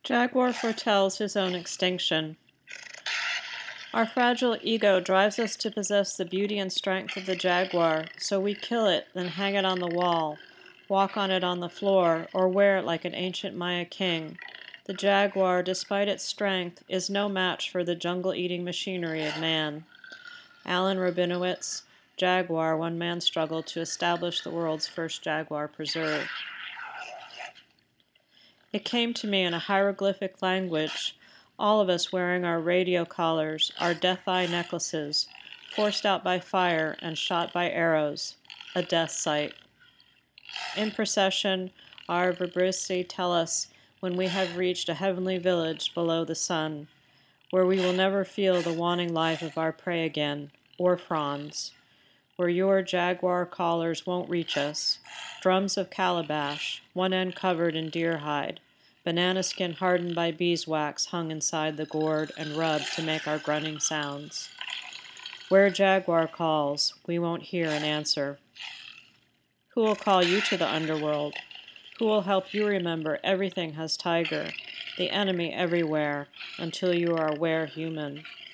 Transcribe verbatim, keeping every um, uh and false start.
Jaguar foretells his own extinction. Our fragile ego drives us to possess the beauty and strength of the jaguar, so we kill it, then hang it on the wall, walk on it on the floor, or wear it like an ancient Maya king. The jaguar, despite its strength, is no match for the jungle-eating machinery of man. Alan Rabinowitz, Jaguar, One Man Struggle to Establish the World's First Jaguar Preserve. It came to me in a hieroglyphic language, all of us wearing our radio collars, our death-eye necklaces, forced out by fire and shot by arrows, a death sight. In procession, our vibrissae tell us when we have reached a heavenly village below the sun, where we will never feel the wanting life of our prey again, or fronds, where your jaguar collars won't reach us, drums of calabash, one end covered in deer hide, banana skin hardened by beeswax hung inside the gourd and rubbed to make our grunting sounds. Where jaguar calls, we won't hear an answer. Who will call you to the underworld? Who will help you remember everything has tiger, the enemy everywhere, until you are aware human?